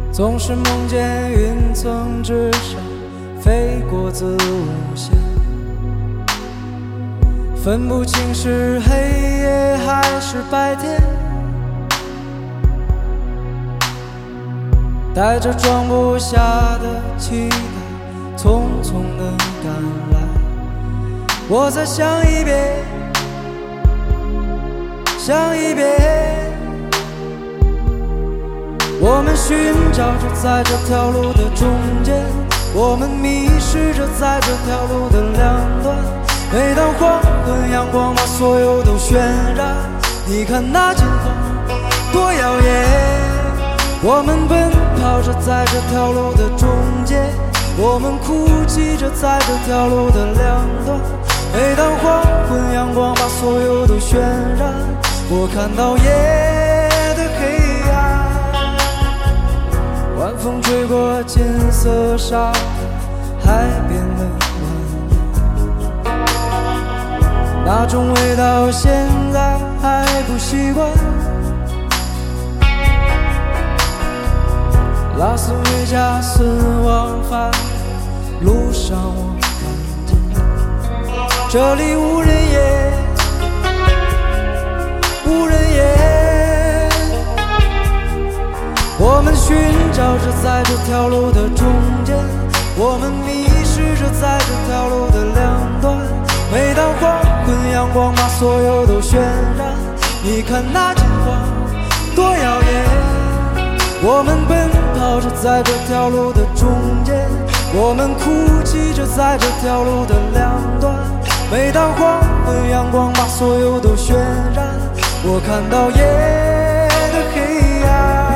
总是梦见云层之上飞过子午线，分不清是黑夜还是白天，带着装不下的期待匆匆地赶来。我再想一遍，想一遍，我们寻找着在这条路的中间，我们迷失着在这条路的两端。每当黄昏阳光把所有都渲染，你看那金黄多耀眼。我们奔跑着在这条路的中间，我们哭泣着在这条路的两端。每当黄昏阳光把所有都渲染，我看到夜的黑暗。晚风吹过金色沙滩，海边的蜿蜒，那种味道现在还不习惯。拉斯维加斯往返路上，我看见这里无人烟，无人烟。我们寻找着在这条路的中间，我们迷失着在这条路的两端。每当黄昏阳光把所有都渲染，你看那金黄多耀眼。我们奔跑着在这条路的中间，我们哭泣着在这条路的两端。每当黄昏阳光把所有都渲染，我看到夜的黑暗。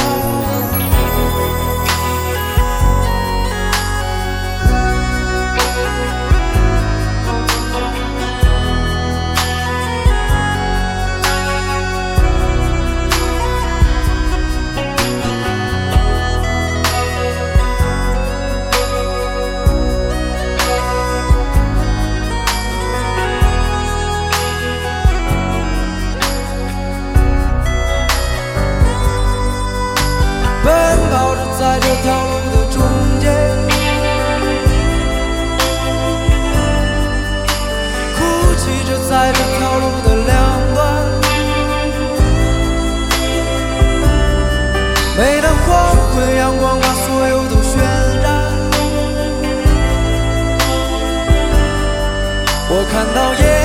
在这条路的中间，哭泣着在这条路的两端。每当黄昏阳光把所有都渲染，我看到夜